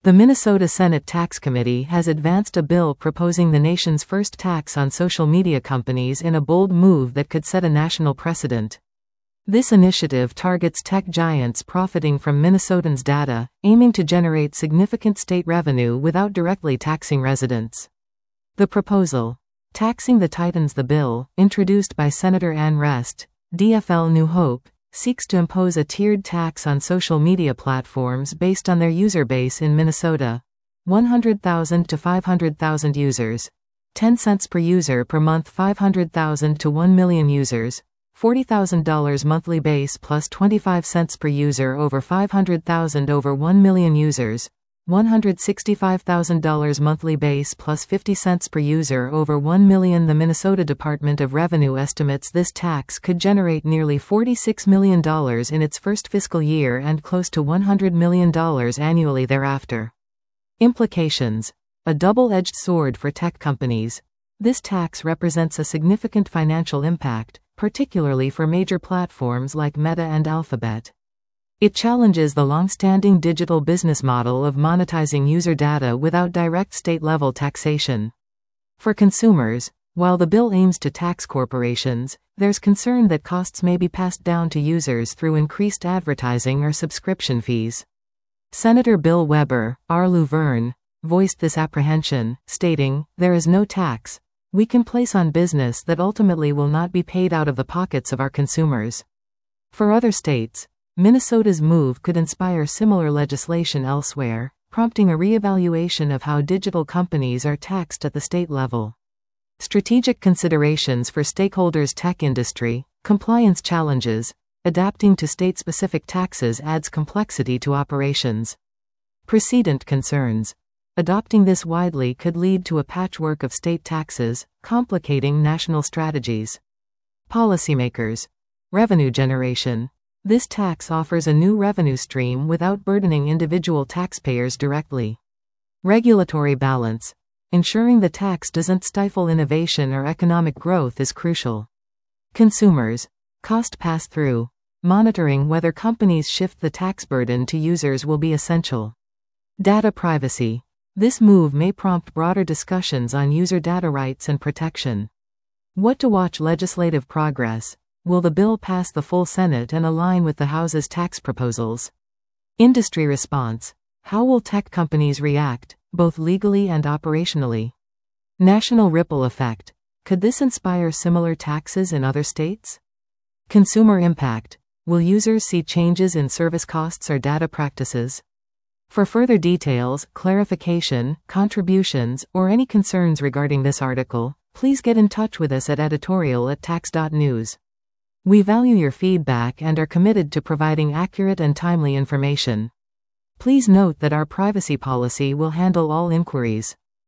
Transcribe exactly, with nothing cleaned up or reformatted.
The Minnesota Senate Tax Committee has advanced a bill proposing the nation's first tax on social media companies in a bold move that could set a national precedent. This initiative targets tech giants profiting from Minnesotans' data, aiming to generate significant state revenue without directly taxing residents. The proposal, Taxing the Titans the bill, introduced by Senator Ann Rest, D F L New Hope, seeks to impose a tiered tax on social media platforms based on their user base in Minnesota, one hundred thousand to five hundred thousand users, ten cents per user per month, five hundred thousand to one million users, forty thousand dollars monthly base plus twenty-five cents per user over five hundred thousand over one million users, one hundred sixty-five thousand dollars monthly base plus fifty cents per user over one million. The Minnesota Department of Revenue estimates this tax could generate nearly forty-six million dollars in its first fiscal year and close to one hundred million dollars annually thereafter. Implications: a double-edged sword for tech companies. This tax represents a significant financial impact, particularly for major platforms like Meta and Alphabet. It challenges the long-standing digital business model of monetizing user data without direct state-level taxation. For consumers, while the bill aims to tax corporations, there's concern that costs may be passed down to users through increased advertising or subscription fees. Senator Bill Weber, R. Luverne, voiced this apprehension, stating, "There is no tax we can place on business that ultimately will not be paid out of the pockets of our consumers." For other states, Minnesota's move could inspire similar legislation elsewhere, prompting a re-evaluation of how digital companies are taxed at the state level. Strategic considerations for stakeholders: tech industry, compliance challenges, adapting to state-specific taxes adds complexity to operations. Precedent concerns: adopting this widely could lead to a patchwork of state taxes, complicating national strategies. Policymakers: revenue generation. This tax offers a new revenue stream without burdening individual taxpayers directly. Regulatory balance. Ensuring the tax doesn't stifle innovation or economic growth is crucial. Consumers. Cost pass-through. Monitoring whether companies shift the tax burden to users will be essential. Data privacy. This move may prompt broader discussions on user data rights and protection. What to watch: legislative progress. Will the bill pass the full Senate and align with the House's tax proposals? Industry response. How will tech companies react, both legally and operationally? National ripple effect. Could this inspire similar taxes in other states? Consumer impact. Will users see changes in service costs or data practices? For further details, clarification, contributions, or any concerns regarding this article, please get in touch with us at editorial at tax dot news. We value your feedback and are committed to providing accurate and timely information. Please note that our privacy policy will handle all inquiries.